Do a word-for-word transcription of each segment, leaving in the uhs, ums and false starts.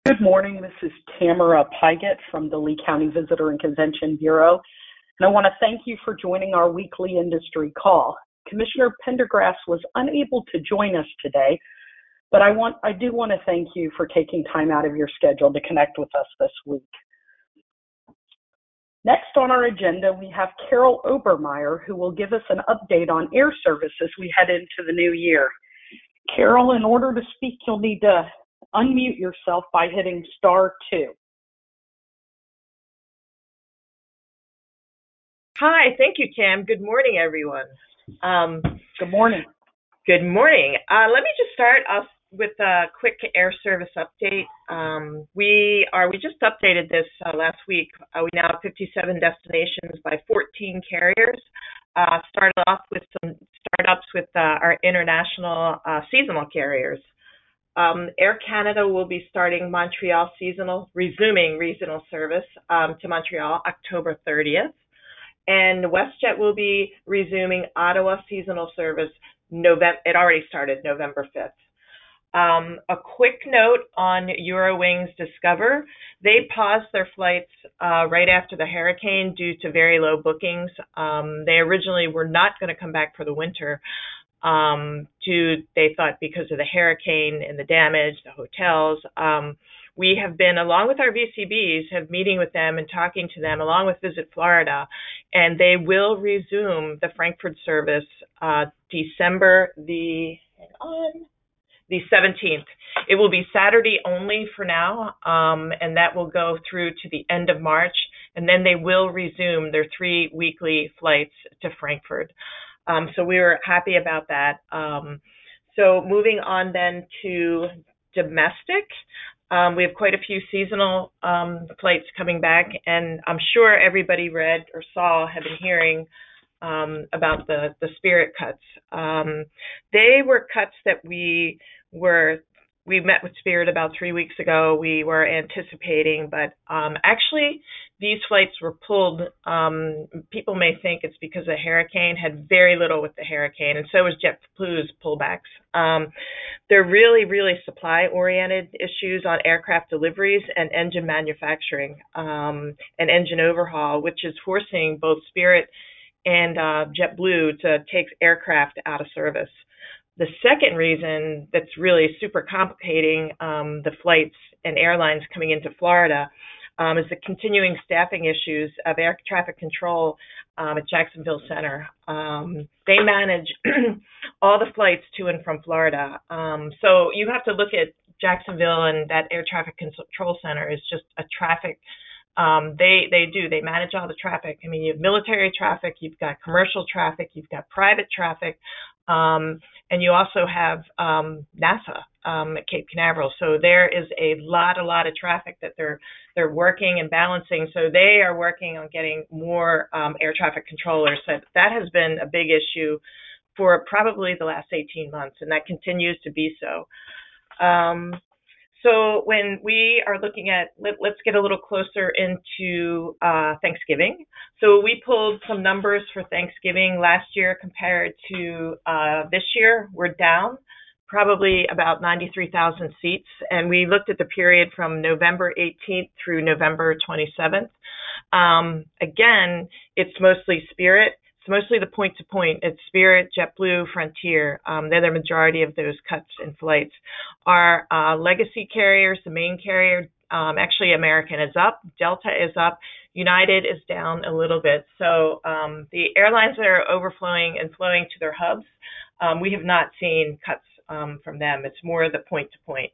Good morning. This is Tamara Pygott from the Lee County Visitor and Convention Bureau, and I want to thank you for joining our weekly industry call. Commissioner Pendergrass was unable to join us today, but I want I do want to thank you for taking time out of your schedule to connect with us this week. Next on our agenda, we have Carol Obermeyer, who will give us an update on air service as we head into the new year. Carol, in order to speak, you'll need to unmute yourself by hitting star two. Hi, thank you, Tam. Good morning, everyone. Um, Good morning. Good morning. Uh, let me just start off with a quick air service update. Um, we are we just updated this uh, last week. Uh, we now have fifty-seven destinations by fourteen carriers. Uh, started off with some startups with uh, our international uh, seasonal carriers. Um, Air Canada will be starting Montreal seasonal, resuming regional service um, to Montreal October thirtieth. And WestJet will be resuming Ottawa seasonal service. November, it already started November fifth. Um, a quick note on Eurowings Discover. They paused their flights uh, right after the hurricane due to very low bookings. Um, they originally were not going to come back for the winter. Um, to they thought because of the hurricane and the damage, the hotels. Um, we have been, along with our V C Bs, have meeting with them and talking to them, along with Visit Florida, and they will resume the Frankfurt service uh, December the hang on the seventeenth. It will be Saturday only for now, um, and that will go through to the end of March, and then they will resume their three weekly flights to Frankfurt. Um, so we were happy about that. Um, so moving on then to domestic, um, we have quite a few seasonal um, flights coming back, and I'm sure everybody read or saw, have been hearing um, about the, the Spirit cuts. Um, they were cuts that we were, we met with Spirit about three weeks ago. We were anticipating, but um, actually these flights were pulled. Um, people may think it's because the hurricane had very little with the hurricane, and so was JetBlue's pullbacks. Um, they're really, really supply-oriented issues on aircraft deliveries and engine manufacturing um, and engine overhaul, which is forcing both Spirit and uh, JetBlue to take aircraft out of service. The second reason that's really super complicating um, the flights and airlines coming into Florida um, is the continuing staffing issues of air traffic control um, at Jacksonville Center. Um, they manage all the flights to and from Florida. Um, so you have to look at Jacksonville, and that air traffic control center is just a traffic Um, they they do. They manage all the traffic. I mean, you have military traffic, you've got commercial traffic, you've got private traffic, um, and you also have um, NASA um, at Cape Canaveral. So there is a lot, a lot of traffic that they're they're working and balancing. So they are working on getting more um, air traffic controllers. So that has been a big issue for probably the last eighteen months, and that continues to be so. Um, So when we are looking at, let, let's get a little closer into uh, Thanksgiving. So we pulled some numbers for Thanksgiving last year compared to uh, this year. We're down probably about ninety-three thousand seats. And we looked at the period from November eighteenth through November twenty-seventh. Um, again, it's mostly Spirit. It's mostly the point-to-point. It's Spirit, JetBlue, Frontier. Um, they're the majority of those cuts in flights. Our uh, legacy carriers, the main carrier, um, actually American is up, Delta is up, United is down a little bit. So um, the airlines that are overflowing and flowing to their hubs, um, we have not seen cuts um, from them. It's more the point-to-point.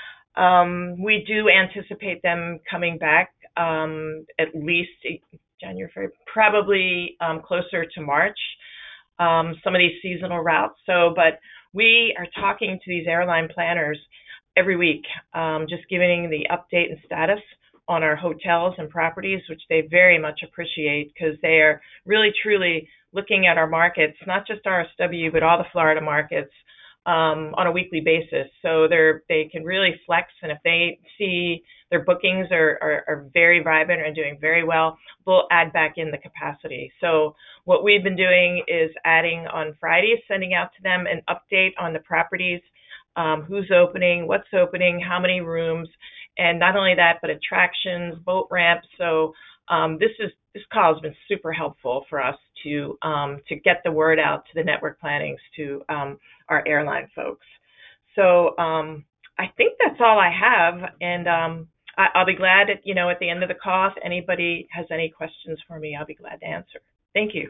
Um, we do anticipate them coming back um, at least January, February, probably um, closer to March, um, some of these seasonal routes. So, but we are talking to these airline planners every week, um, just giving the update and status on our hotels and properties, which they very much appreciate because they are really, truly looking at our markets, not just R S W, but all the Florida markets um, on a weekly basis. So they're, they can really flex, and if they see their bookings are, are, are very vibrant and doing very well, we'll add back in the capacity. So what we've been doing is adding on Fridays, sending out to them an update on the properties, um, who's opening, what's opening, how many rooms, and not only that, but attractions, boat ramps. So um, this is this call has been super helpful for us to um, to get the word out to the network plannings, to um, our airline folks. So um, I think that's all I have, and um, I, I'll be glad at you know at the end of the call, if anybody has any questions for me, I'll be glad to answer. Thank you.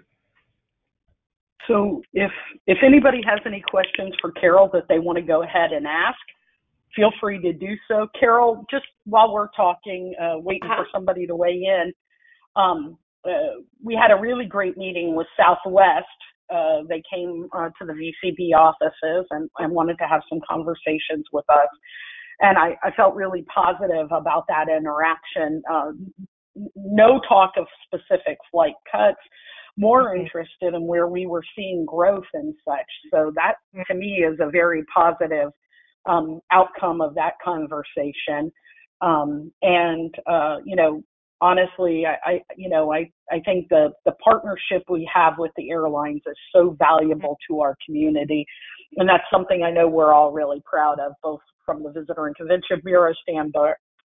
So if if anybody has any questions for Carol that they want to go ahead and ask, feel free to do so. Carol, just while we're talking, uh, waiting for somebody to weigh in, um, uh, we had a really great meeting with Southwest. Uh, they came uh, to the V C B offices and, and wanted to have some conversations with us. And I, I felt really positive about that interaction. Uh, no talk of specific flight cuts, more mm-hmm. interested in where we were seeing growth and such. So that, to me, is a very positive um, outcome of that conversation. Um, and, uh, you know, honestly, I, I, you know, I, I think the, the partnership we have with the airlines is so valuable to our community. And that's something I know we're all really proud of, both from the Visitor and Convention Bureau standpoint,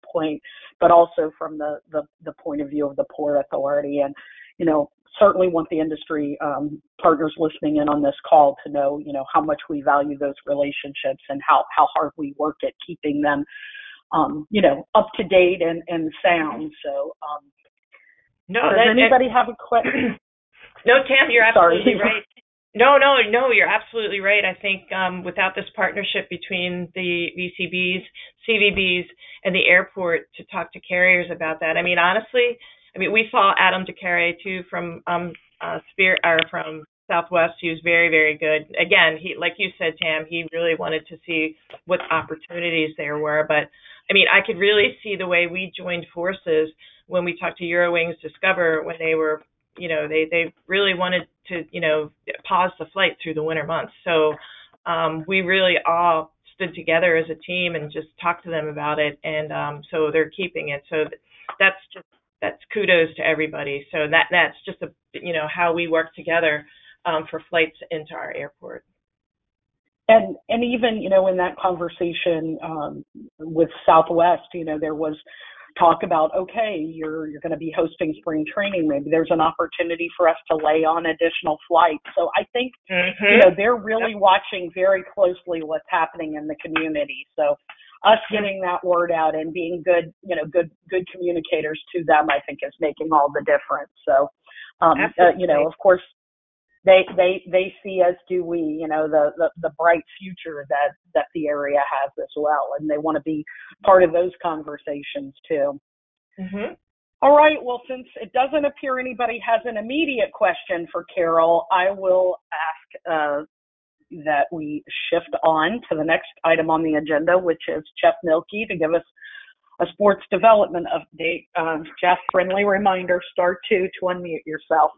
but also from the, the, the point of view of the Port Authority. And, you know, certainly want the industry um, partners listening in on this call to know, you know, how much we value those relationships and how, how hard we work at keeping them, um, you know, up to date and, and sound. So, um, no, does that, anybody have a question? No, Tam, you're absolutely Sorry. right. No, no, no, you're absolutely right. I think um, without this partnership between the V C Bs, C V Bs, and the airport to talk to carriers about that, I mean, honestly, I mean, we saw Adam DeCarre too from um, uh, Spirit or from Southwest. He was very, very good. Again, he, like you said, Tam, he really wanted to see what opportunities there were. But I mean, I could really see the way we joined forces when we talked to Eurowings Discover when they were, you know, they they really wanted to, you know, pause the flight through the winter months. So um, we really all stood together as a team and just talked to them about it, and um, so they're keeping it. So that's just that's kudos to everybody. So that that's just a you know how we work together um, for flights into our airport. And and even you know in that conversation um, with Southwest, you know there was talk about, okay, you're you're going to be hosting spring training. Maybe there's an opportunity for us to lay on additional flights. So I think mm-hmm. you know they're really yep. watching very closely what's happening in the community. So us getting that word out and being good, you know, good good communicators to them, I think is making all the difference. So, um, uh, you know, of course, they they they see, as do we, you know, the, the the bright future that that the area has as well, and they want to be part of those conversations too. Mm-hmm. All right. Well, since it doesn't appear anybody has an immediate question for Carol, I will ask uh, that we shift on to the next item on the agenda, which is Jeff Mielke to give us a sports development update. Um, Jeff, friendly reminder, star two to unmute yourself.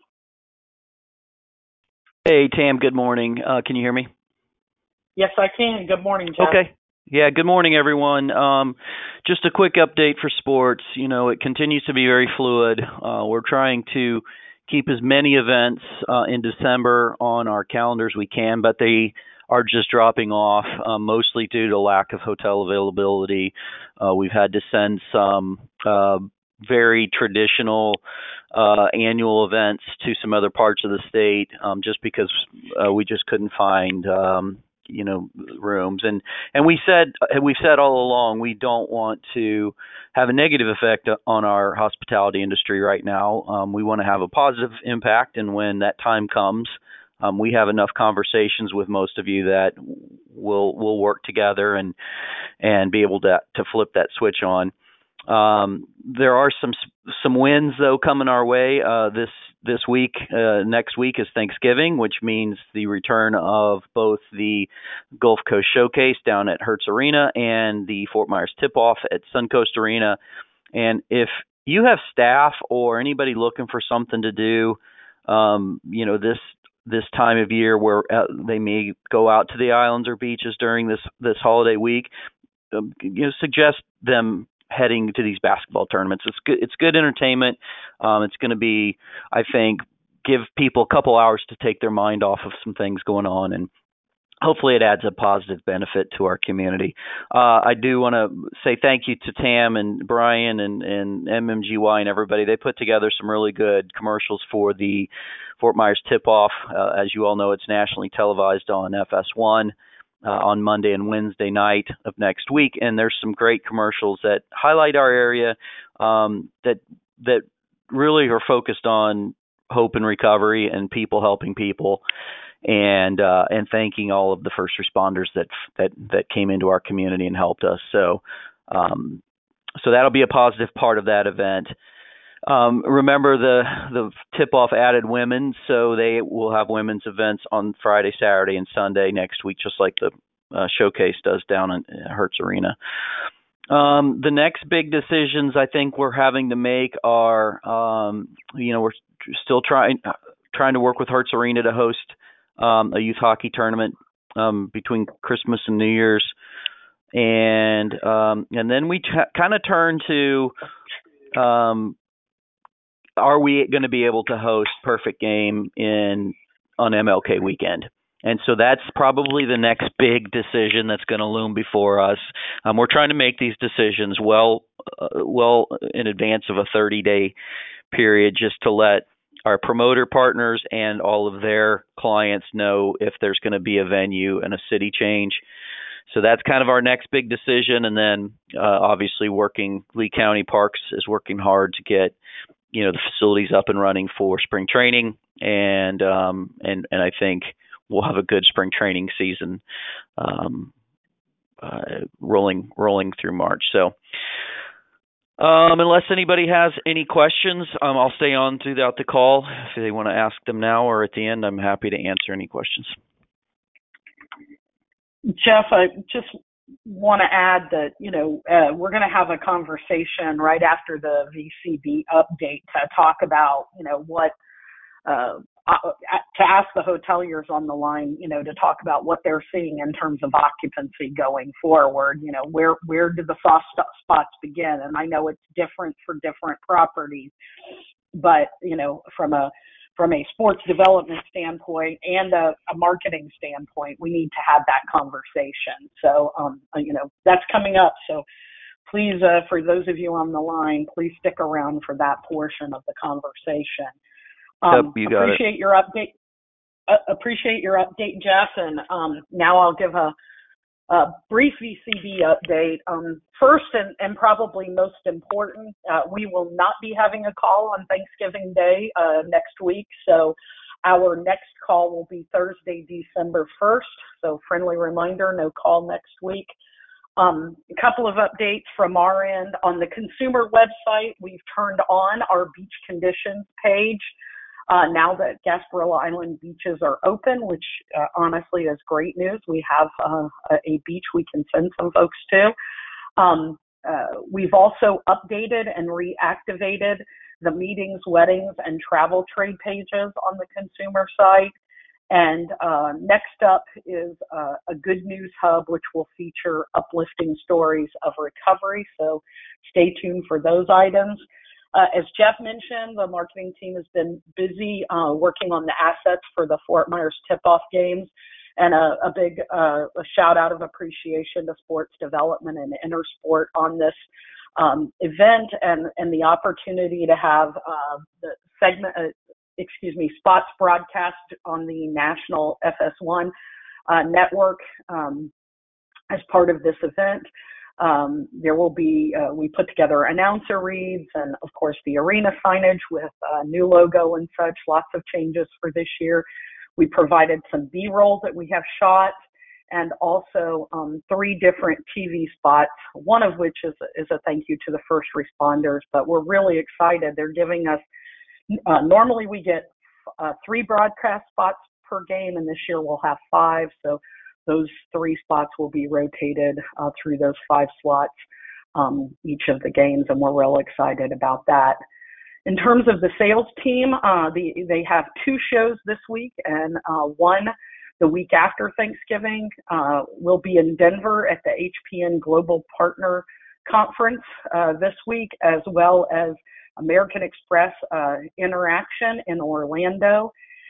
Hey, Tam, good morning. Uh, can you hear me? Yes, I can. Good morning, Jeff. Okay. Yeah, good morning, everyone. Um, just a quick update for sports. You know, it continues to be very fluid. Uh, we're trying to keep as many events uh, in December on our calendars we can, but they are just dropping off, uh, mostly due to lack of hotel availability. Uh, we've had to send some uh, very traditional uh, annual events to some other parts of the state um, just because uh, we just couldn't find um, you know, rooms. And, and we said, we've said all along, we don't want to have a negative effect on our hospitality industry right now. Um, we want to have a positive impact. And when that time comes, um, we have enough conversations with most of you that we'll, we'll work together and, and be able to, to flip that switch on. Um, there are some some wins though coming our way uh, this this week. Uh, next week is Thanksgiving, which means the return of both the Gulf Coast Showcase down at Hertz Arena and the Fort Myers Tip-Off at Suncoast Arena. And if you have staff or anybody looking for something to do, um, you know this this time of year where uh, they may go out to the islands or beaches during this this holiday week, um, you know, suggest them heading to these basketball tournaments. It's good. It's good entertainment. Um, it's going to be, I think, give people a couple hours to take their mind off of some things going on. And hopefully it adds a positive benefit to our community. Uh, I do want to say thank you to Tam and Brian and, and M M G Y and everybody. They put together some really good commercials for the Fort Myers tip-off. Uh, as you all know, it's nationally televised on F S one uh, on Monday and Wednesday night of next week, and there's some great commercials that highlight our area um, that that really are focused on hope and recovery and people helping people, and uh, and thanking all of the first responders that that that came into our community and helped us. So um, so that'll be a positive part of that event. Um, remember the the tip off added women, so they will have women's events on Friday, Saturday, and Sunday next week, just like the uh, showcase does down in Hertz Arena. Um, the next big decisions I think we're having to make are, um, you know, we're still trying trying to work with Hertz Arena to host um, a youth hockey tournament um, between Christmas and New Year's, and um, and then we t- kind of turn to, um, are we going to be able to host Perfect Game in on M L K weekend? And so that's probably the next big decision that's going to loom before us. Um, we're trying to make these decisions well, uh, well in advance of a thirty-day period, just to let our promoter partners and all of their clients know if there's going to be a venue and a city change. So that's kind of our next big decision. And then uh, obviously working, Lee County Parks is working hard to get, you know, the facilities up and running for spring training. And, um, and, and I think we'll have a good spring training season um, uh, rolling rolling through March. So um, unless anybody has any questions, um, I'll stay on throughout the call. If they want to ask them now or at the end, I'm happy to answer any questions. Jeff, I just want to add that, you know, uh, we're going to have a conversation right after the V C B update to talk about, you know, what uh, uh, to ask the hoteliers on the line, you know, to talk about what they're seeing in terms of occupancy going forward. You know, where where do the soft spots begin? And I know it's different for different properties, but you know, from a from a sports development standpoint and a, a marketing standpoint, we need to have that conversation. So, um, you know, that's coming up. So please, uh, for those of you on the line, please stick around for that portion of the conversation. Um, yep, you got appreciate it. your update. Uh, appreciate your update, Jeff. And um, now I'll give a, a brief V C B update. Um, first and, and probably most important, uh, we will not be having a call on Thanksgiving Day uh, next week. So our next call will be Thursday, December first. So friendly reminder, no call next week. Um, a couple of updates from our end. On the consumer website, we've turned on our beach conditions page. Uh, now that Gasparilla Island beaches are open, which uh, honestly is great news. We have uh, a beach we can send some folks to. Um, uh, we've also updated and reactivated the meetings, weddings, and travel trade pages on the consumer site. And uh, next up is uh, a good news hub, which will feature uplifting stories of recovery. So stay tuned for those items. Uh, as Jeff mentioned, the marketing team has been busy uh, working on the assets for the Fort Myers tip-off games, and a, a big uh, a shout out of appreciation to sports development and Intersport on this um, event and, and the opportunity to have uh, the segment, uh, excuse me, spots broadcast on the national F S one uh, network um, as part of this event. Um, there will be, uh, we put together announcer reads and, of course, the arena signage with a new logo and such, lots of changes for this year. We provided some B-roll that we have shot and also um, three different T V spots, one of which is, is a thank you to the first responders, but we're really excited. They're giving us, uh, normally we get uh, three broadcast spots per game, and this year we'll have five, so those three spots will be rotated uh, through those five slots um, each of the games, and we're real excited about that. In terms of the sales team, uh, the, they have two shows this week, and uh, one the week after Thanksgiving. Uh, we'll be in Denver at the H P N Global Partner Conference uh, this week, as well as American Express uh, Interaction in Orlando.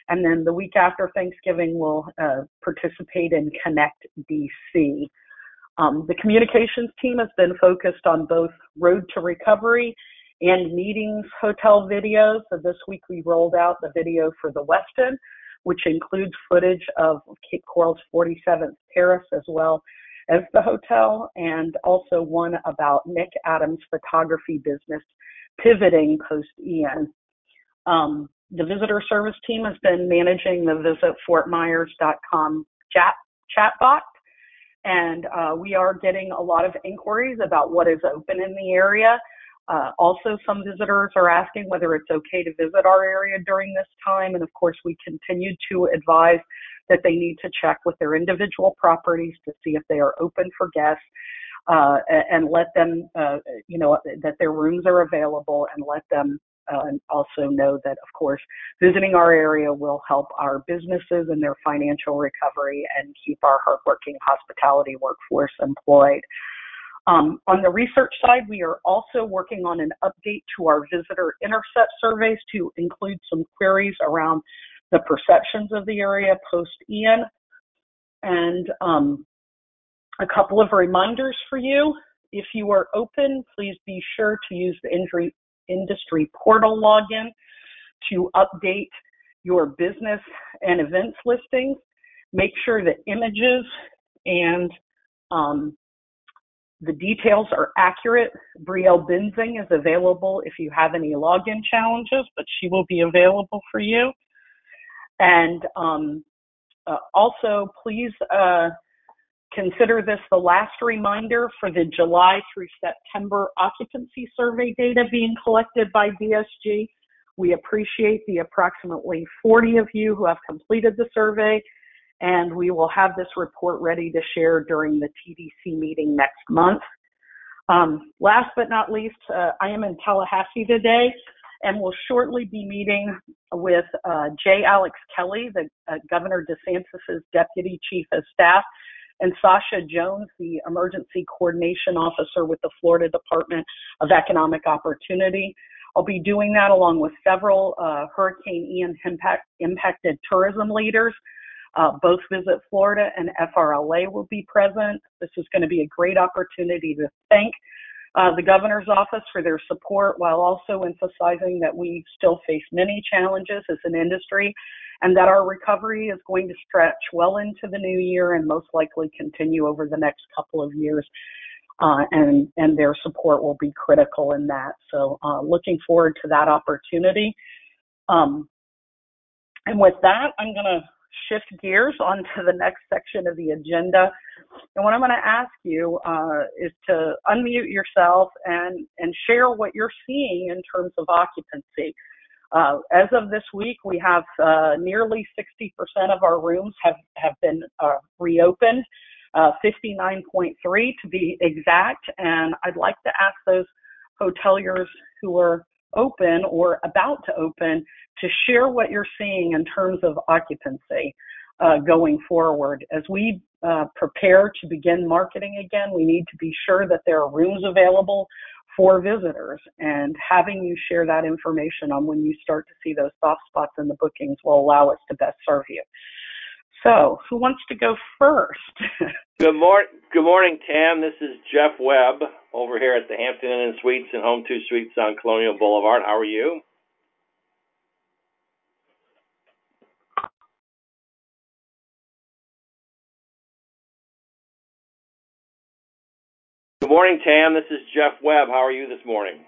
And then the week after Thanksgiving, we'll uh, participate in Connect D C. Um, the communications team has been focused on both Road to Recovery and meetings hotel videos. So this week we rolled out the video for the Westin, which includes footage of Cape Coral's forty-seventh Terrace as well as the hotel, and also one about Nick Adams' photography business pivoting post-Ian. Um, the visitor service team has been managing the visit fort myers dot com chat chatbot, and uh, we are getting a lot of inquiries about what is open in the area. Uh, also, some visitors are asking whether it's okay to visit our area during this time, and of course, we continue to advise that they need to check with their individual properties to see if they are open for guests, uh, and let them, uh, you know, that their rooms are available, and let them uh, also know that, of course, visiting our area will help our businesses and their financial recovery and keep our hardworking hospitality workforce employed. Um, on the research side, we are also working on an update to our visitor intercept surveys to include some queries around the perceptions of the area post-Ian. And um, a couple of reminders for you. If you are open, please be sure to use the industry, industry portal login to update your business and events listings. Make sure that images and um, the details are accurate. Brielle Benzing is available if you have any login challenges, but she will be available for you. And um, uh, also, please uh, consider this the last reminder for the July through September occupancy survey data being collected by D S G. We appreciate the approximately forty of you who have completed the survey, and we will have this report ready to share during the T D C meeting next month. Um, last but not least, uh, I am in Tallahassee today, and will shortly be meeting with uh, J. Alex Kelly, the uh, Governor DeSantis' Deputy Chief of Staff, and Sasha Jones, the Emergency Coordination Officer with the Florida Department of Economic Opportunity. I'll be doing that along with several uh, Hurricane Ian impact, impacted tourism leaders. Uh, both Visit Florida and F R L A will be present. This is going to be a great opportunity to thank uh, the governor's office for their support, while also emphasizing that we still face many challenges as an industry, and that our recovery is going to stretch well into the new year and most likely continue over the next couple of years. Uh, and, and their support will be critical in that. So uh, looking forward to that opportunity. Um, and with that, I'm going to shift gears onto the next section of the agenda. And what I'm going to ask you uh, is to unmute yourself and, and share what you're seeing in terms of occupancy. Uh, as of this week, we have uh, nearly sixty percent of our rooms have, have been uh, reopened. Uh, fifty-nine point three to be exact, and I'd like to ask those hoteliers who are open or about to open to share what you're seeing in terms of occupancy uh, going forward. As we uh, prepare to begin marketing again, we need to be sure that there are rooms available for visitors, and having you share that information on when you start to see those soft spots in the bookings will allow us to best serve you. So, who wants to go first? Good morning, good morning, Tam. This is Jeff Webb over here at the Hampton Inn and Suites and Home two Suites on Colonial Boulevard. How are you? Good morning, Tam. This is Jeff Webb. How are you this morning?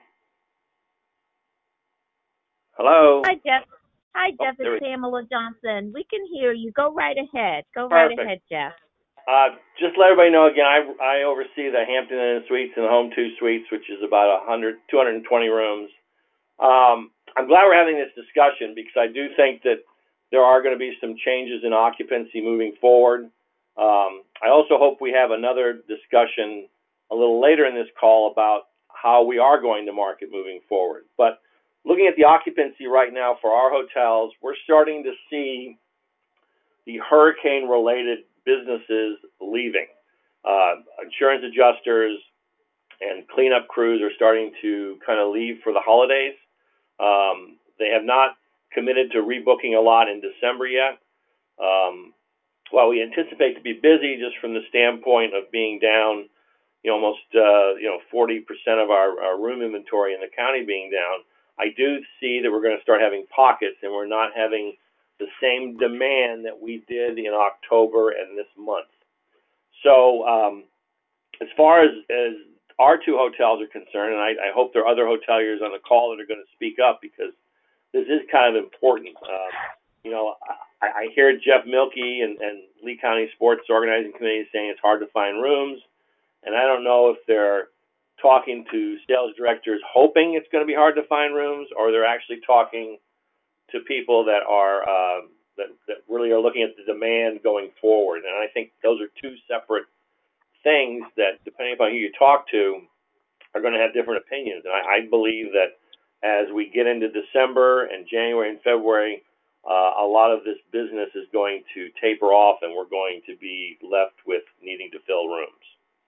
Hello. Hi, Jeff. Hi, Jeff. Oh, it's Pamela Johnson. We can hear you. Go right ahead. Go Perfect. right ahead, Jeff. Uh, just to let everybody know again, I, I oversee the Hampton Inn and Suites and the Home two Suites, which is about one hundred, two hundred twenty rooms. Um, I'm glad we're having this discussion because I do think that there are going to be some changes in occupancy moving forward. Um, I also hope we have another discussion a little later in this call about how we are going to market moving forward. But looking at the occupancy right now for our hotels, we're starting to see the hurricane-related businesses leaving. Uh, insurance adjusters and cleanup crews are starting to kind of leave for the holidays. Um, they have not committed to rebooking a lot in December yet. Um, while we anticipate to be busy just from the standpoint of being down, you know, almost uh, you know forty percent of our, our room inventory in the county being down, I do see that we're going to start having pockets, and we're not having the same demand that we did in October and this month. So um, as far as, as our two hotels are concerned, and I, I hope there are other hoteliers on the call that are going to speak up, because this is kind of important. Um, you know, I, I hear Jeff Milkey and, and Lee County Sports Organizing Committee saying it's hard to find rooms, and I don't know if they're talking to sales directors hoping it's going to be hard to find rooms, or they're actually talking to people that are uh, that, that really are looking at the demand going forward. And I think those are two separate things that, depending upon who you talk to, are going to have different opinions. And I, I believe that as we get into December and January and February, uh, a lot of this business is going to taper off, and we're going to be left with needing to fill rooms.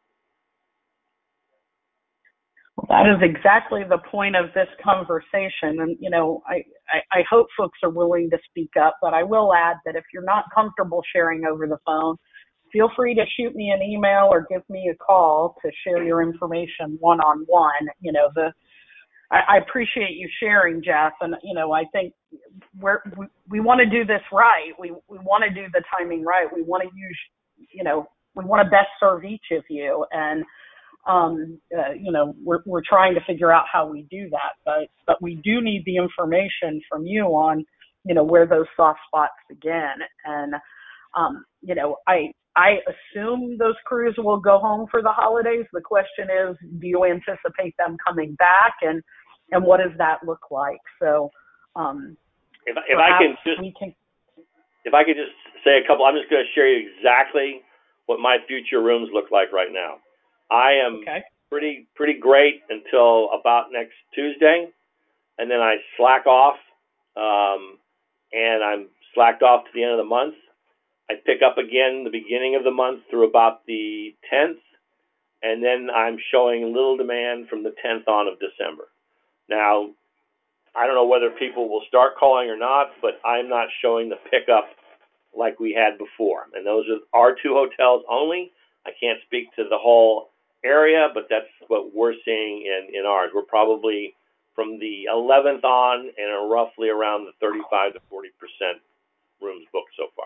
Well, that is exactly the point of this conversation. And, you know, I, I, I hope folks are willing to speak up, but I will add that if you're not comfortable sharing over the phone, feel free to shoot me an email or give me a call to share your information one-on-one. You know, the I, I appreciate you sharing, Jeff, and, you know, I think we're, we, we want to do this right. We, we want to do the timing right. We want to use, you know, we want to best serve each of you. And, Um, uh, you know, we're we're trying to figure out how we do that, but but we do need the information from you on, you know, where those soft spots begin. And um, you know, I I assume those crews will go home for the holidays. The question is, do you anticipate them coming back, and and what does that look like? So, um, if if I can just can, if I could just say a couple, I'm just going to share you exactly what my future rooms look like right now. I am okay. pretty pretty great until about next Tuesday, and then I slack off, um, and I'm slacked off to the end of the month. I pick up again the beginning of the month through about the tenth, and then I'm showing little demand from the tenth on of December. Now, I don't know whether people will start calling or not, but I'm not showing the pickup like we had before. And those are our two hotels only. I can't speak to the whole area, but that's what we're seeing in, in ours. We're probably from the eleventh on and are roughly around the thirty-five to forty percent rooms booked so far.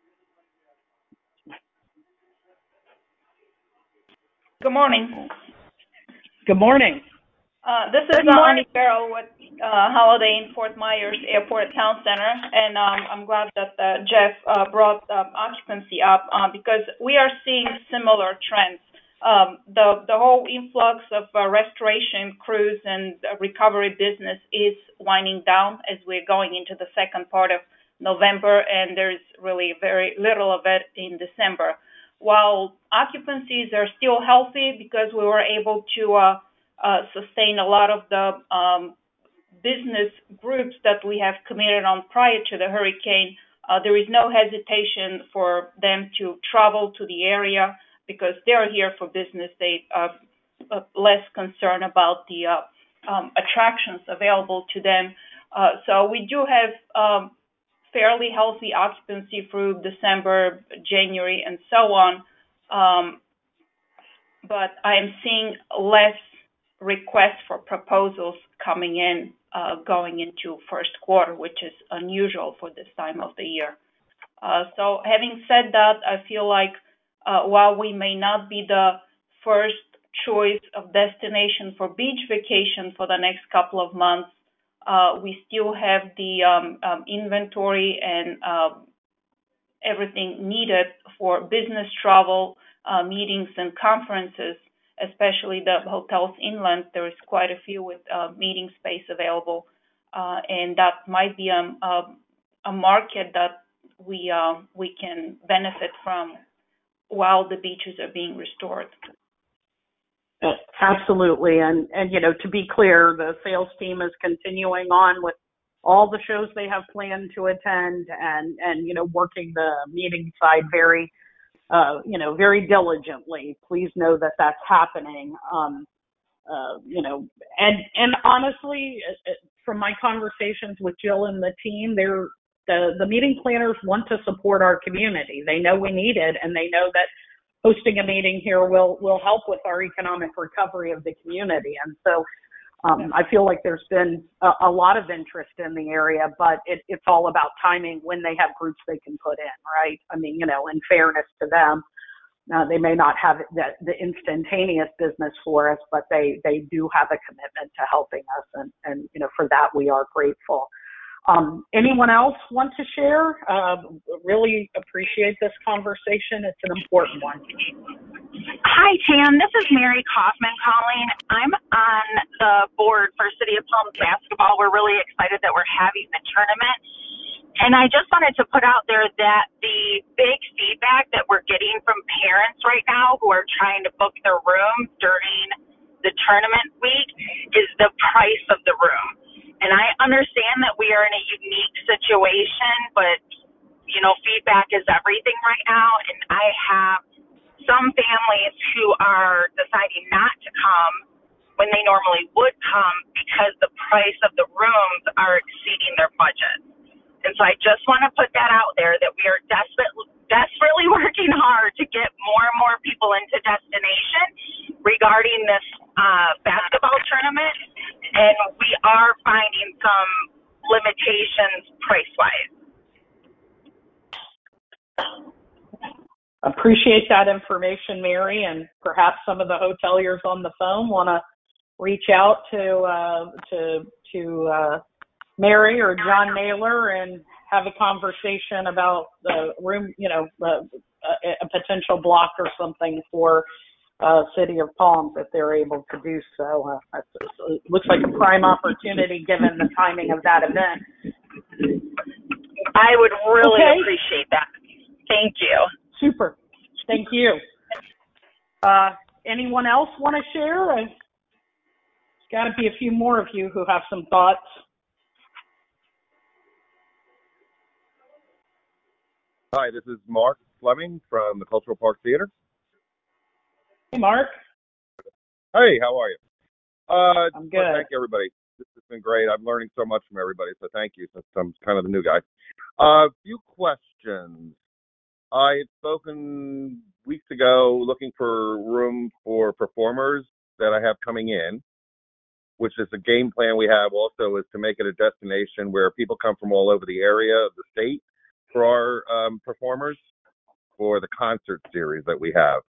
Good morning. Good morning. Uh, this is uh, Annie Carroll with uh, Holiday Inn Fort Myers Airport Town Center, and um, I'm glad that uh, Jeff uh, brought um, occupancy up uh, because we are seeing similar trends. Um, the the whole influx of uh, restoration crews and uh, recovery business is winding down as we're going into the second part of November, and there's really very little of it in December. While occupancies are still healthy because we were able to uh, uh, sustain a lot of the um, business groups that we have committed on prior to the hurricane, uh, there is no hesitation for them to travel to the area because they're here for business. They are uh, less concerned about the uh, um, attractions available to them. Uh, so we do have um, fairly healthy occupancy through December, January, and so on. Um, but I am seeing less requests for proposals coming in uh, going into first quarter, which is unusual for this time of the year. Uh, so having said that, I feel like uh, while we may not be the first choice of destination for beach vacation for the next couple of months, uh, we still have the um, um, inventory and uh, everything needed for business travel, uh, meetings and conferences, especially the hotels inland. There is quite a few with uh, meeting space available, uh, and that might be a, a, a market that we uh, we can benefit from while the beaches are being restored. Absolutely, and and you know, to be clear, the sales team is continuing on with all the shows they have planned to attend, and and you know, working the meeting side very uh, you know very diligently. Please know that that's happening. Um, uh, you know, and and honestly, from my conversations with Jill and the team, they're the the meeting planners want to support our community. They know we need it, and they know that hosting a meeting here will will help with our economic recovery of the community. And so um, I feel like there's been a, a lot of interest in the area, but it, it's all about timing when they have groups they can put in, right? I mean, you know, in fairness to them, uh, they may not have the, the instantaneous business for us, but they, they do have a commitment to helping us. And, and, you know, for that, we are grateful. Um, anyone else want to share? Uh, really appreciate this conversation. It's an important one. Hi, Tam. This is Mary Kaufman calling. I'm on the board for City of Palms basketball. We're really excited that we're having the tournament. And I just wanted to put out there that the big feedback that we're getting from parents right now who are trying to book their rooms during the tournament week is the price of the room. And I understand that we are in a unique situation, but, you know, feedback is everything right now. And I have some families who are deciding not to come when they normally would come because the price of the rooms are exceeding their budget. And so I just want to put that out there that we are desperate, desperately working hard to get more and more people into destination regarding this uh, basketball tournament. And we are finding some limitations price-wise. Appreciate that information, Mary, and perhaps some of the hoteliers on the phone want to reach out to uh, to to uh, Mary or John Naylor and have a conversation about the room, you know, the, a, a potential block or something for uh, City of Palms if they're able to do so. Uh, it looks like a prime opportunity given the timing of that event. I would really okay. appreciate that. Thank you. Super. Thank you. Uh, anyone else want to share? There's got to be a few more of you who have some thoughts. Hi, this is Mark Fleming from the Cultural Park Theater. Hey, Mark. Hey, how are you? Uh, I'm good. Well, thank you, everybody. This has been great. I'm learning so much from everybody, so thank you, since I'm kind of the new guy. A uh, few questions. I had spoken weeks ago looking for room for performers that I have coming in, which is a game plan we have also is to make it a destination where people come from all over the area of the state for our um, performers for the concert series that we have.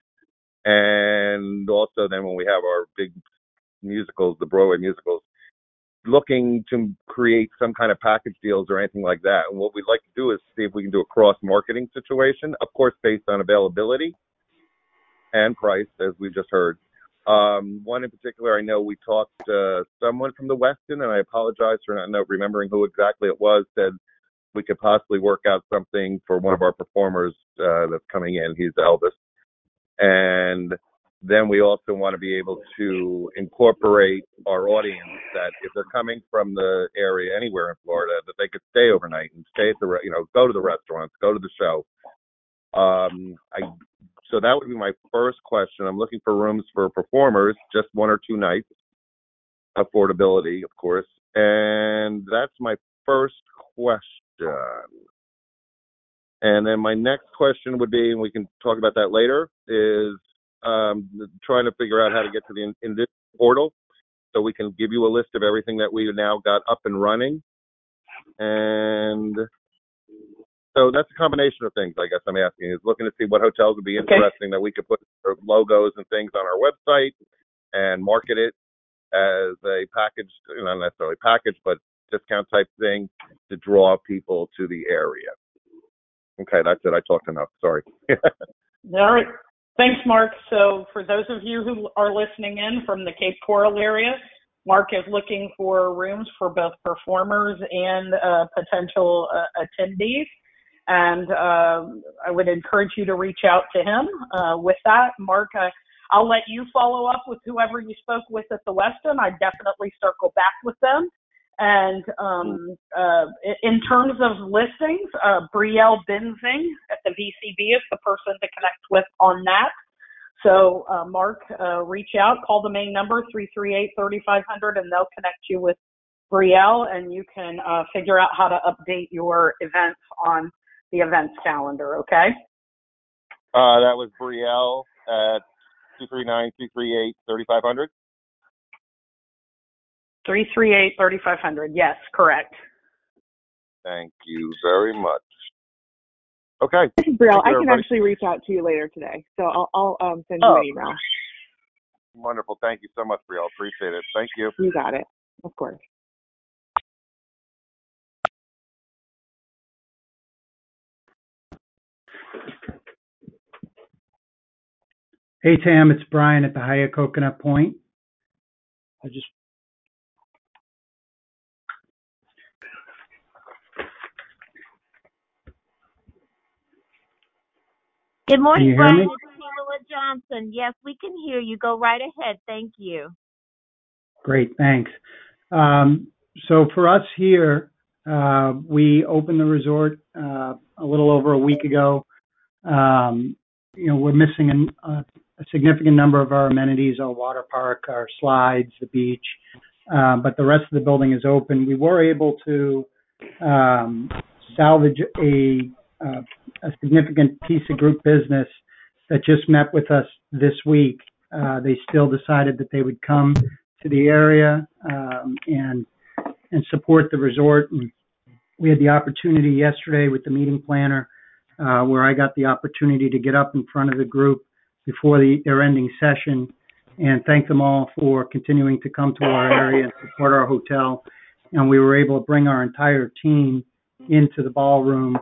And also then when we have our big musicals, the Broadway musicals, looking to create some kind of package deals or anything like that. And what we'd like to do is see if we can do a cross-marketing situation, of course, based on availability and price, as we just heard. Um, one in particular, I know we talked to someone from the Westin, and I apologize for not know, remembering who exactly it was, said we could possibly work out something for one of our performers uh, that's coming in. He's Elvis. And then we also want to be able to incorporate our audience that if they're coming from the area anywhere in Florida, that they could stay overnight and stay at the, re- you know, go to the restaurants, go to the show. Um, I, so that would be my first question. I'm looking for rooms for performers, just one or two nights, affordability, of course. And that's my first question. And then my next question would be, and we can talk about that later, is um, trying to figure out how to get to the in, in this portal so we can give you a list of everything that we now got up and running. And so that's a combination of things, I guess I'm asking, is looking to see what hotels would be interesting okay. that we could put logos and things on our website and market it as a package, not necessarily package, but discount type thing to draw people to the area. Okay, that's it. I talked enough. Sorry. All right. Thanks, Mark. So for those of you who are listening in from the Cape Coral area, Mark is looking for rooms for both performers and uh, potential uh, attendees. And uh, I would encourage you to reach out to him. Uh, with that, Mark, I, I'll let you follow up with whoever you spoke with at the Westin. I definitely circle back with them. And um, uh, in terms of listings, uh, Brielle Benzing at the V C B is the person to connect with on that. So, uh, Mark, uh, reach out, call the main number, three three eight, three five zero zero, and they'll connect you with Brielle, and you can uh, figure out how to update your events on the events calendar, okay? Uh, that was Brielle at two three nine, two three eight, three five zero zero. three three eight, three five zero zero, yes, correct. Thank you very much. Okay. This is Brielle. Thank you, I can everybody. actually reach out to you later today, so I'll, I'll um, send Oh. you an email. Wonderful. Thank you so much, Brielle. Appreciate it. Thank you. You got it. Of course. Hey, Tam, it's Brian at the Hyatt Coconut Point. I just Good morning, Can you hear Brian. me? It's Pamela Johnson. Yes, we can hear you. Go right ahead. Thank you. Great, thanks. Um, so for us here, uh, we opened the resort uh, a little over a week ago. Um, you know, we're missing an, uh, a significant number of our amenities, our water park, our slides, the beach, uh, but the rest of the building is open. We were able to um, salvage a, uh, a significant piece of group business that just met with us this week. Uh, they still decided that they would come to the area um, and and support the resort. And we had the opportunity yesterday with the meeting planner uh, where I got the opportunity to get up in front of the group before the, their ending session and thank them all for continuing to come to our area and support our hotel. And we were able to bring our entire team into the ballroom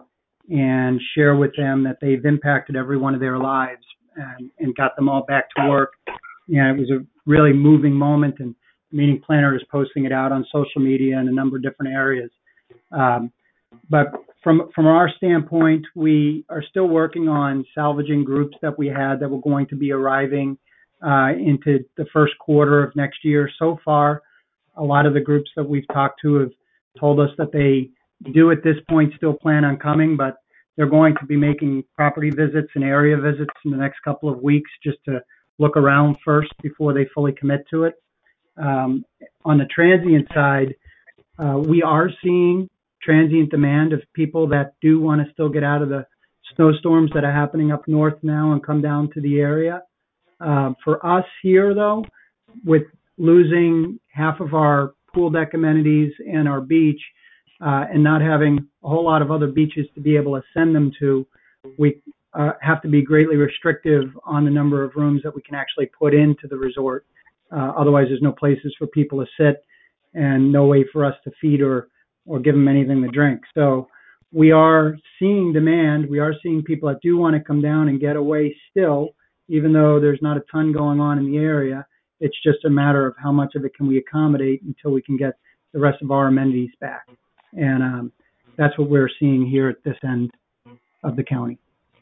and share with them that they've impacted every one of their lives and, and got them all back to work. And it was a really moving moment, and the meeting planner is posting it out on social media in a number of different areas. Um, but from from our standpoint, we are still working on salvaging groups that we had that were going to be arriving uh, into the first quarter of next year. So far, a lot of the groups that we've talked to have told us that they do at this point still plan on coming, but they're going to be making property visits and area visits in the next couple of weeks just to look around first before they fully commit to it. Um, on the transient side, uh, we are seeing transient demand of people that do want to still get out of the snowstorms that are happening up north now and come down to the area. Uh, for us here, though, with losing half of our pool deck amenities and our beach, uh, and not having a whole lot of other beaches to be able to send them to, we uh, have to be greatly restrictive on the number of rooms that we can actually put into the resort. Uh, otherwise, there's no places for people to sit and no way for us to feed or, or give them anything to drink. So we are seeing demand. We are seeing people that do want to come down and get away still, even though there's not a ton going on in the area. It's just a matter of how much of it can we accommodate until we can get the rest of our amenities back. And um, that's what we're seeing here at this end of the county.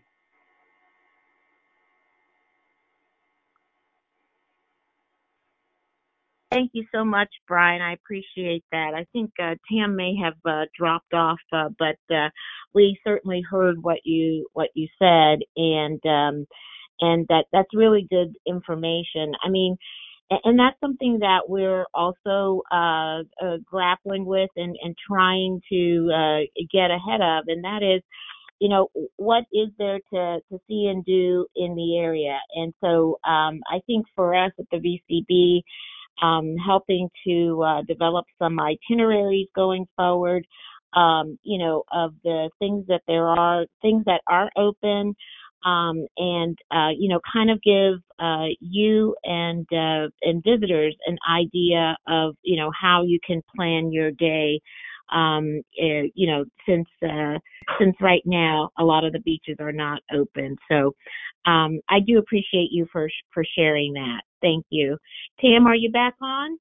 Thank you so much, Brian. I appreciate that. I think uh, Tam may have uh, dropped off, uh, but uh, we certainly heard what you what you said, and um, and that that's really good information. I mean, and that's something that we're also uh, uh, grappling with and, and trying to uh, get ahead of, and that is, you know, what is there to, to see and do in the area? And so um, I think for us at the V C B, um, helping to uh, develop some itineraries going forward, um, you know, of the things that there are, things that are open, um, and, uh, you know, kind of give uh, you and uh, and visitors an idea of, you know, how you can plan your day. Um, uh, you know, since uh, since right now a lot of the beaches are not open, so um, I do appreciate you for for sharing that. Thank you. Tam, are you back on?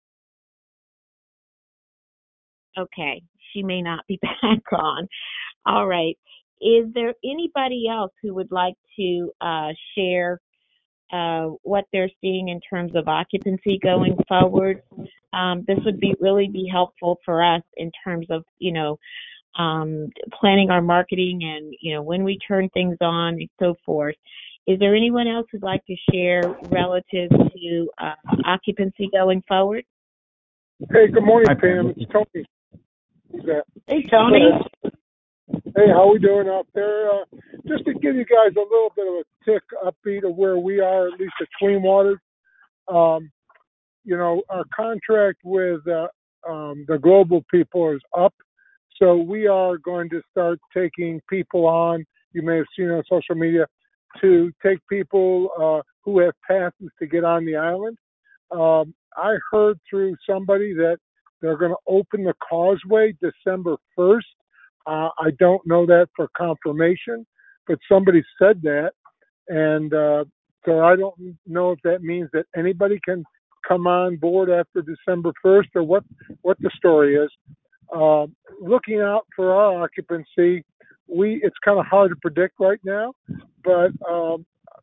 Okay, she may not be back on. All right. Is there anybody else who would like to uh, share uh, what they're seeing in terms of occupancy going forward? Um, this would be really be helpful for us in terms of, you know, um, planning our marketing and, you know, when we turn things on and so forth. Is there anyone else who'd like to share relative to uh, occupancy going forward? Hey, good morning, Hi, Pam. Pam. It's Tony. Who's that? Hey, Tony. Hey, how we doing out there? Uh, just to give you guys a little bit of a tick upbeat of where we are, at least at Clean Water. Um, you know, our contract with uh, um, the global people is up, so we are going to start taking people on. You may have seen on social media to take people uh, who have passes to get on the island. Um, I heard through somebody that they're going to open the causeway December first. Uh, I don't know that for confirmation, but somebody said that. And uh, so I don't know if that means that anybody can come on board after December first or what, what the story is. Uh, looking out for our occupancy, we it's kind of hard to predict right now, but um,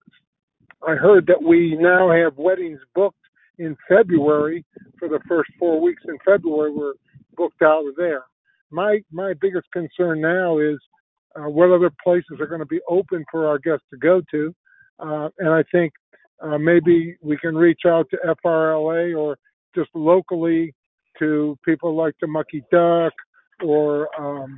I heard that we now have weddings booked in February for the first four weeks in February. We're booked out of there. My my biggest concern now is uh, what other places are going to be open for our guests to go to, uh, and I think uh, maybe we can reach out to F R L A or just locally to people like the Mucky Duck or um,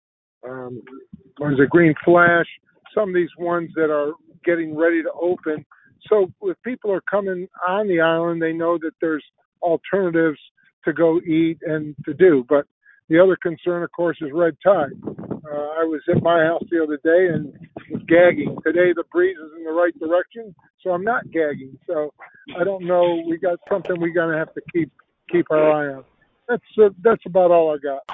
um, what is it, Green Flash, some of these ones that are getting ready to open. So if people are coming on the island, they know that there's alternatives to go eat and to do. But the other concern, of course, is red tide. Uh, I was at my house the other day and was gagging. Today the breeze is in the right direction, so I'm not gagging. So I don't know. We got something we're going to have to keep keep our eye on. That's uh, that's about all I got.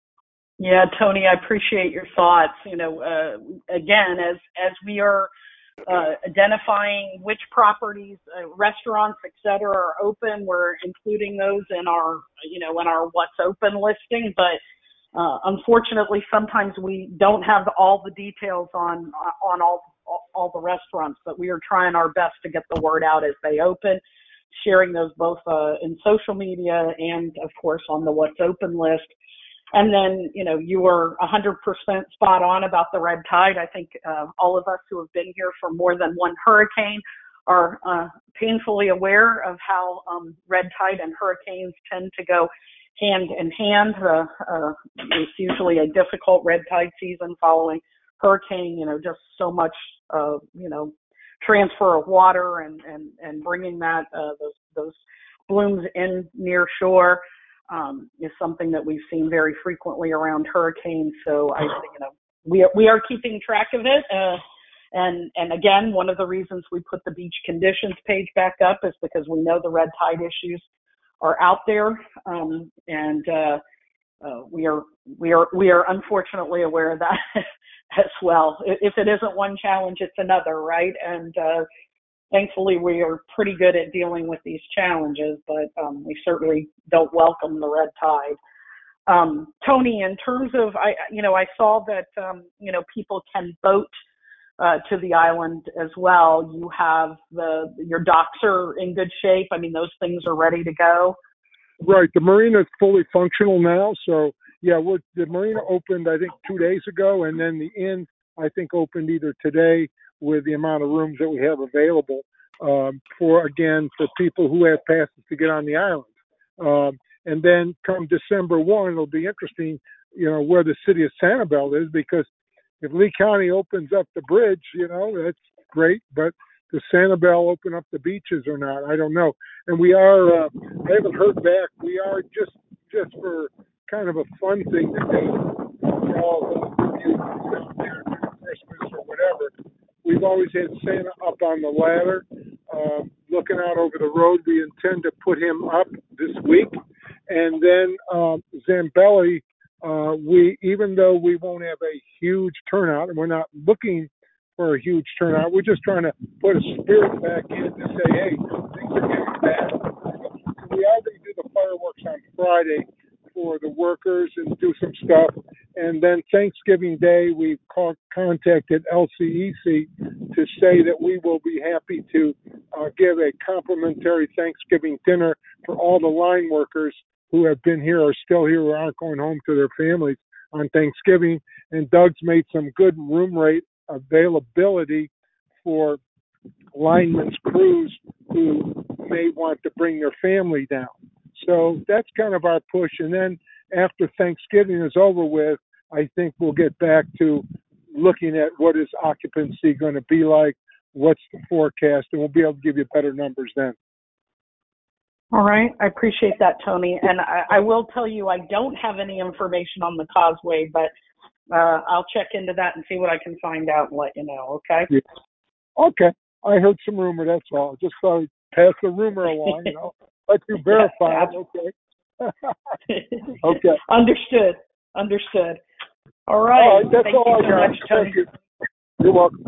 Yeah, Tony, I appreciate your thoughts. You know, uh, again, as as we are uh, identifying which properties, uh, restaurants, et cetera, are open, we're including those in our, you know, in our what's open listing. But uh, unfortunately, sometimes we don't have all the details on on all all the restaurants. But we are trying our best to get the word out as they open, sharing those both uh, in social media and, of course, on the what's open list. And then, you know, you were one hundred percent spot on about the red tide. I think uh, all of us who have been here for more than one hurricane are uh, painfully aware of how um, red tide and hurricanes tend to go hand in hand. Uh, uh, it's usually a difficult red tide season following hurricane, you know, just so much, uh, you know, transfer of water and, and, and bringing that, uh, those, those blooms in near shore. Um, is something that we've seen very frequently around hurricanes. So I, you know, we are, we are keeping track of it. Uh, and and again, one of the reasons we put the beach conditions page back up is because we know the red tide issues are out there, um, and uh, uh, we are we are we are unfortunately aware of that as well. If it isn't one challenge, it's another, right? And uh, thankfully, we are pretty good at dealing with these challenges, but um, we certainly don't welcome the red tide. Um, Tony, in terms of, I, you know, I saw that, um, you know, people can boat uh, to the island as well. You have the, your docks are in good shape. I mean, those things are ready to go. Right. The marina is fully functional now. So, yeah, we're, the marina opened, I think, two days ago, and then the inn, I think, opened either today with the amount of rooms that we have available um, for, again, for people who have passes to get on the island. Um, and then come December first, it'll be interesting, you know, where the city of Sanibel is, because if Lee County opens up the bridge, you know, that's great, but does Sanibel open up the beaches or not? I don't know. And we are, uh, I haven't heard back. We are just, just for kind of a fun thing to do, for all the you know, Christmas or whatever. We've always had Santa up on the ladder, uh, looking out over the road. We intend to put him up this week. And then um, Zambelli, uh, we even though we won't have a huge turnout, and we're not looking for a huge turnout, we're just trying to put a spirit back in to say, hey, things are getting better. We already do the fireworks on Friday for the workers and do some stuff. And then Thanksgiving Day, we've called, contacted L C E C to say that we will be happy to uh, give a complimentary Thanksgiving dinner for all the line workers who have been here or still here or aren't going home to their families on Thanksgiving. And Doug's made some good room rate availability for linemen's crews who may want to bring their family down. So that's kind of our push. And then after Thanksgiving is over with, I think we'll get back to looking at what is occupancy going to be like, what's the forecast, and we'll be able to give you better numbers then. All right. I appreciate that, Tony. And I, I will tell you, I don't have any information on the Causeway, but uh, I'll check into that and see what I can find out and let you know, okay? Yeah. Okay. I heard some rumor, that's all. Just thought I'd pass the rumor along, you know. Let you verify it, okay? Okay. Understood. Understood. All right. All right, that's Thank all you I so got. much, Tony. Thank you. You're welcome.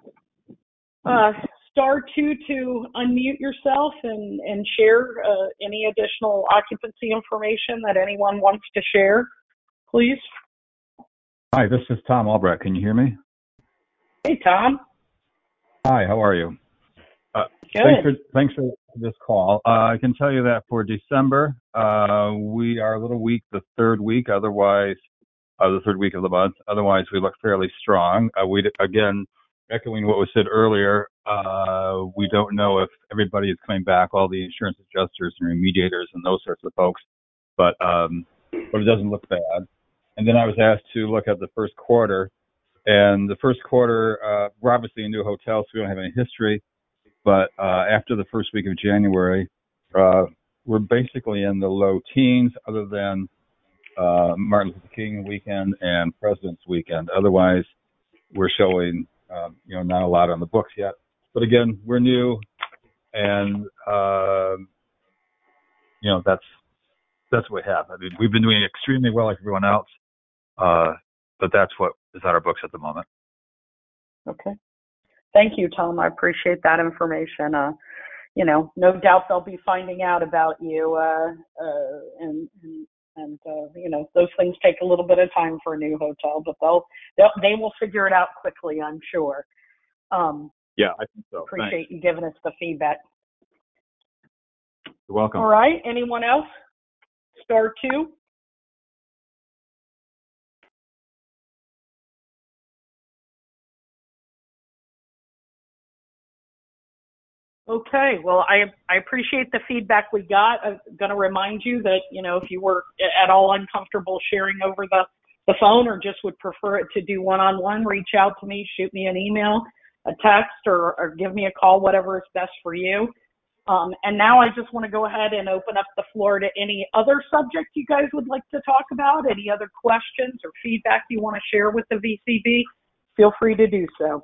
Uh, star two to unmute yourself and, and share uh, any additional occupancy information that anyone wants to share, please. Hi, this is Tom Albrecht. Can you hear me? Hey, Tom. Hi, how are you? Uh, Good. Thanks for, thanks for this call. Uh, I can tell you that for December, uh, we are a little weak the third week, otherwise, uh, the third week of the month. Otherwise, we look fairly strong. Uh, we again, echoing what was said earlier, uh, we don't know if everybody is coming back, all the insurance adjusters and remediators and those sorts of folks, but um, but it doesn't look bad. And then I was asked to look at the first quarter, and the first quarter, uh, we're obviously a new hotel, so we don't have any history. But uh, after the first week of January, uh, we're basically in the low teens, other than uh, Martin Luther King weekend and President's weekend. Otherwise, we're showing, uh, you know, not a lot on the books yet. But again, we're new, and uh, you know, that's that's what we have. I mean, we've been doing extremely well, like everyone else, uh, but that's what is on our books at the moment. Okay. Thank you, Tom. I appreciate that information. Uh, you know, no doubt they'll be finding out about you, uh, uh, and and, and uh, you know, those things take a little bit of time for a new hotel, but they'll, they'll they will figure it out quickly, I'm sure. Um, yeah, I think so. Appreciate Thanks. you giving us the feedback. You're welcome. All right. Anyone else? Star two. Okay, well, I I appreciate the feedback we got. I'm going to remind you that, you know, if you were at all uncomfortable sharing over the, the phone or just would prefer it to do one-on-one, reach out to me, shoot me an email, a text, or, or give me a call, whatever is best for you. Um, and now I just want to go ahead and open up the floor to any other subject you guys would like to talk about, any other questions or feedback you want to share with the V C B. Feel free to do so.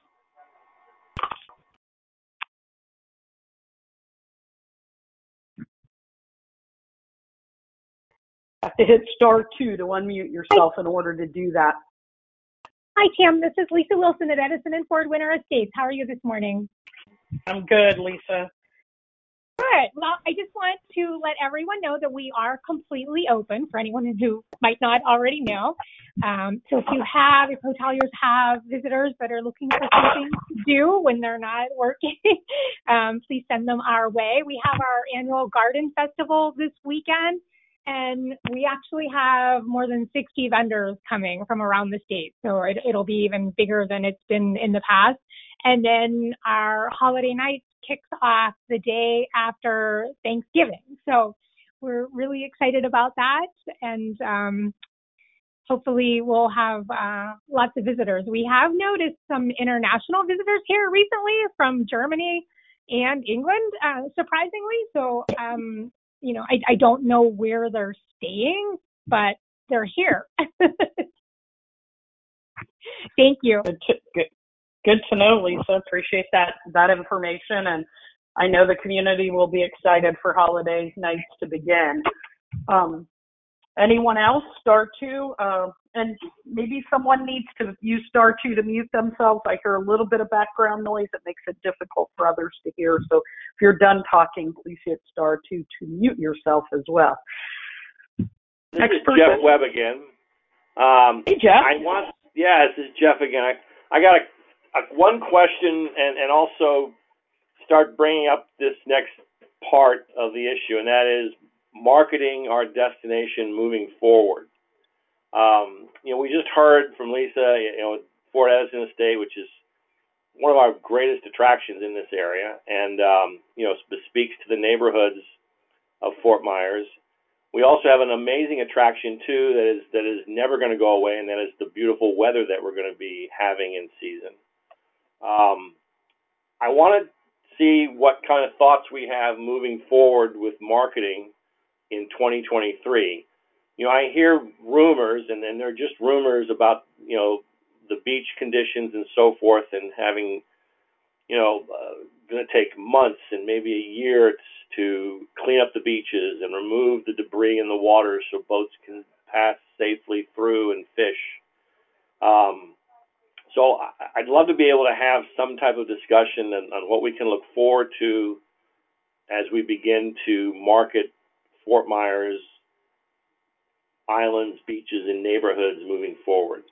Have to hit star two to unmute yourself in order to do that. Hi, Tim. This is Lisa Wilson at Edison and Ford Winter Estates. How are you this morning? I'm good, Lisa. Good. Well, I just want to let everyone know that we are completely open for anyone who might not already know. Um, so if you have, if hoteliers have visitors that are looking for something to do when they're not working, um, please send them our way. We have our annual garden festival this weekend, and we actually have more than sixty vendors coming from around the state. So it, it'll be even bigger than it's been in the past. And then our holiday night kicks off the day after Thanksgiving. So we're really excited about that. And um, hopefully we'll have uh, lots of visitors. We have noticed some international visitors here recently from Germany and England, uh, surprisingly. So, um, you know, I, I don't know where they're staying, but they're here. Thank you. Good to, good, good to know, Lisa. Appreciate that, that information. And I know the community will be excited for holiday nights to begin. Um, anyone else? Star two. Uh, and maybe someone needs to use star two to mute themselves. I hear a little bit of background noise that makes it difficult for others to hear. So if you're done talking, please hit star two to mute yourself as well. This Next is person. Jeff Webb again. Um, hey, Jeff. I want, yeah, this is Jeff again. I, I got a, a, one question and, and also start bringing up this next part of the issue, and that is marketing our destination moving forward. Um, you know, we just heard from Lisa, you know, Fort Edison Estate, which is one of our greatest attractions in this area, and, um, you know, speaks to the neighborhoods of Fort Myers. We also have an amazing attraction too that is that is never going to go away, and that is the beautiful weather that we're going to be having in season. Um, I want to see what kind of thoughts we have moving forward with marketing in twenty twenty-three. You know, I hear rumors, and then they're just rumors about, you know, the beach conditions and so forth, and having, you know, uh, going to take months and maybe a year to clean up the beaches and remove the debris in the water so boats can pass safely through and fish. Um, so I'd love to be able to have some type of discussion on, on what we can look forward to as we begin to market Fort Myers, islands, beaches, and neighborhoods moving forward.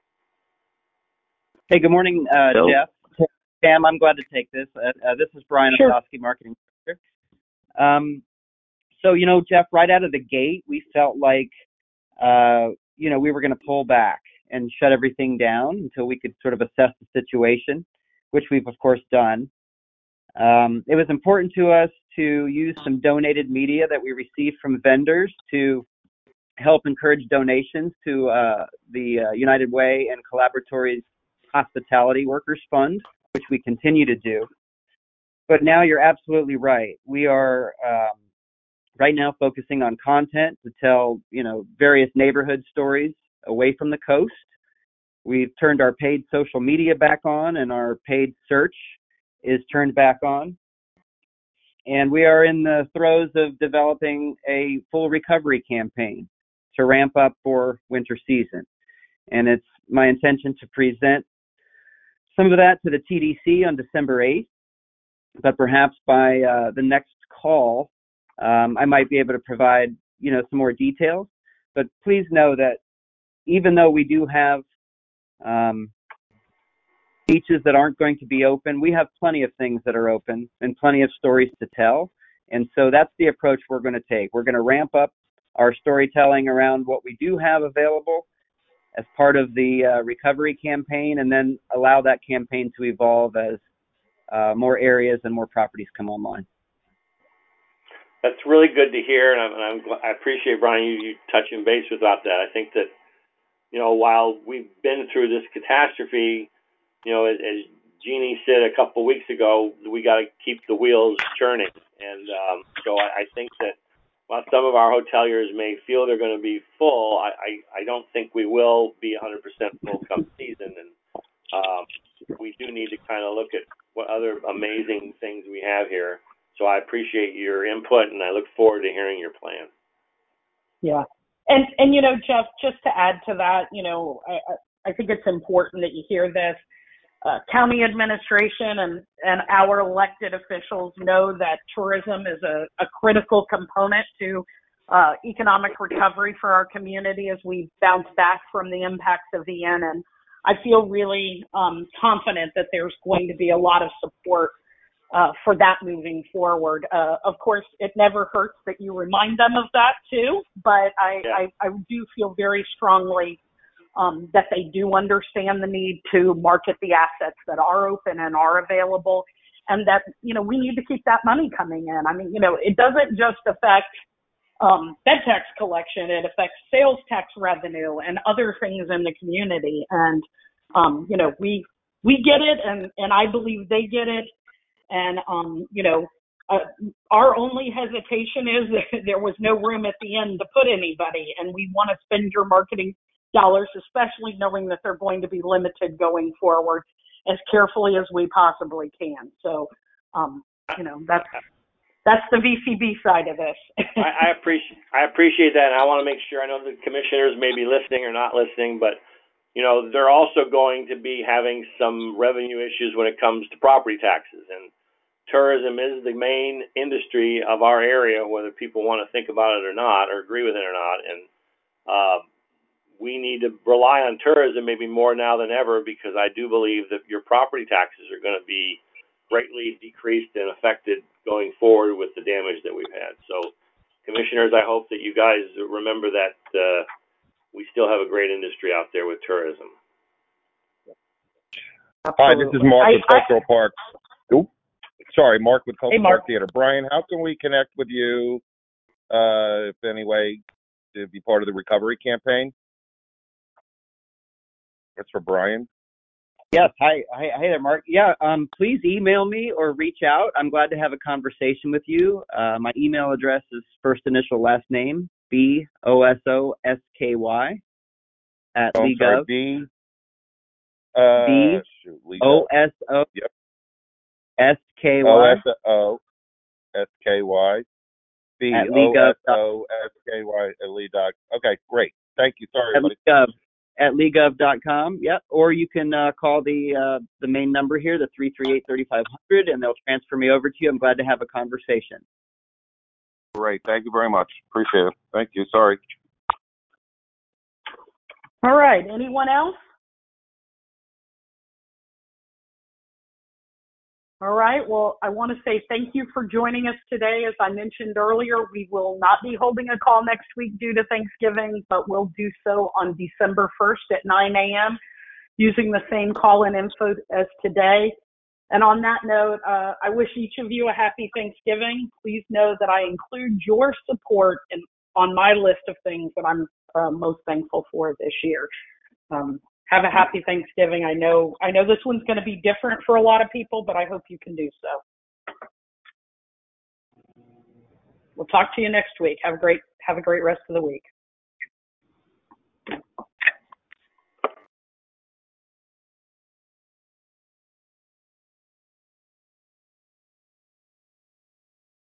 Hey, good morning, uh, Jeff. Sam, I'm glad to take this. Uh, uh, this is Brian Sure. Ostowski, Marketing Director. Um, so, you know, Jeff, right out of the gate, we felt like, uh, you know, we were going to pull back and shut everything down until we could sort of assess the situation, which we've, of course, done. Um, it was important to us to use some donated media that we received from vendors to help encourage donations to uh, the uh, United Way and Collaboratory's Hospitality Workers Fund, which we continue to do. But now you're absolutely right. We are um, right now focusing on content to tell, you know, various neighborhood stories away from the coast. We've turned our paid social media back on, and our paid search is turned back on. And we are in the throes of developing a full recovery campaign to ramp up for winter season. And it's my intention to present some of that to the T D C on December eighth, but perhaps by uh, the next call, um, I might be able to provide, you know, some more details. But please know that even though we do have um, beaches that aren't going to be open, we have plenty of things that are open and plenty of stories to tell. And so that's the approach we're going to take. We're going to ramp up our storytelling around what we do have available as part of the uh, recovery campaign, and then allow that campaign to evolve as uh, more areas and more properties come online. That's really good to hear, and, I'm, and I'm, I appreciate, Brian, you, you touching base about that. I think that, you know, while we've been through this catastrophe, you know, as, as Jeannie said a couple of weeks ago, we got to keep the wheels churning. And um, so I, I think that while some of our hoteliers may feel they're going to be full, I, I, I don't think we will be one hundred percent full come season. And um, we do need to kind of look at what other amazing things we have here. So I appreciate your input, and I look forward to hearing your plan. Yeah. And, and you know, Jeff, just to add to that, you know, I, I think it's important that you hear this. Uh, county administration and, and our elected officials know that tourism is a, a critical component to uh, economic recovery for our community as we bounce back from the impacts of the Ian. And I feel really um, confident that there's going to be a lot of support uh, for that moving forward. Uh, of course, it never hurts that you remind them of that too, but I, Yeah. I, I do feel very strongly Um, that they do understand the need to market the assets that are open and are available, and that, you know, we need to keep that money coming in. I mean, you know, it doesn't just affect um, bed tax collection, it affects sales tax revenue and other things in the community. And, um, you know, we we get it, and, and I believe they get it. And, um, you know, uh, our only hesitation is that there was no room at the end to put anybody, and we want to spend your marketing dollars, especially knowing that they're going to be limited going forward, as carefully as we possibly can. So, um, you know, that's that's the V C B side of this. I, I appreciate I appreciate that, and I want to make sure. I know the commissioners may be listening or not listening, but you know, they're also going to be having some revenue issues when it comes to property taxes, and tourism is the main industry of our area, whether people want to think about it or not, or agree with it or not, and uh, we need to rely on tourism maybe more now than ever, because I do believe that your property taxes are going to be greatly decreased and affected going forward with the damage that we've had. So, commissioners, I hope that you guys remember that uh, we still have a great industry out there with tourism. Hi, this is Mark I, with Cultural I, Park. Oop. Sorry, Mark with Cultural hey, Mark. Park Theater. Brian, how can we connect with you uh, if any way, to be part of the recovery campaign? That's for Brian. Yes. Hi, hi, hi there, Mark. Yeah. Um, please email me or reach out. I'm glad to have a conversation with you. Uh, my email address is first initial last name B O S O S K Y at Oh, I'm League sorry, of B. Uh, B shoot, League O of. S O Yep. S K O Y S O S K Y. B at O League of S O S K Y at Lee Doc. Okay, great. Thank you. Sorry, at everybody. League of at league of dot com. Yep. Or you can uh, call the uh, the main number here, the three three eight, three five zero zero, and they'll transfer me over to you. I'm glad to have a conversation. Great. Thank you very much. Appreciate it. Thank you. Sorry. All right. Anyone else? All right. Well, I want to say thank you for joining us today. As I mentioned earlier, we will not be holding a call next week due to Thanksgiving, but we'll do so on December first at nine a.m. using the same call-in info as today. And on that note, uh, I wish each of you a happy Thanksgiving. Please know that I include your support in, on my list of things that I'm uh, most thankful for this year. Um, have a happy Thanksgiving. I know I know this one's going to be different for a lot of people, but I hope you can do so. We'll talk to you next week. Have a great have a great rest of the week.